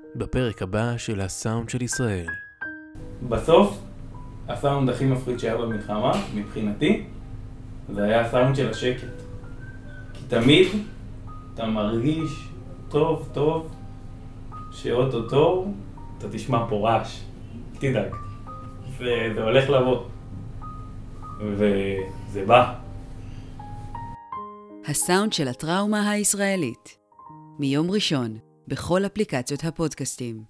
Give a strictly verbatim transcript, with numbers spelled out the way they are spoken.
בפרק הבא של הסאונד של ישראל. בסוף, הסאונד הכי מפחיד שהיה במלחמה, מבחינתי, זה היה הסאונד של השקט. כי תמיד אתה מרגיש טוב טוב שאוטוטו אתה תשמע פה רעש. תדאג. זה, זה הולך לבוא. וזה בא. הסאונד של הטראומה הישראלית. מיום ראשון, בכל אפליקציות הפודקאסטים.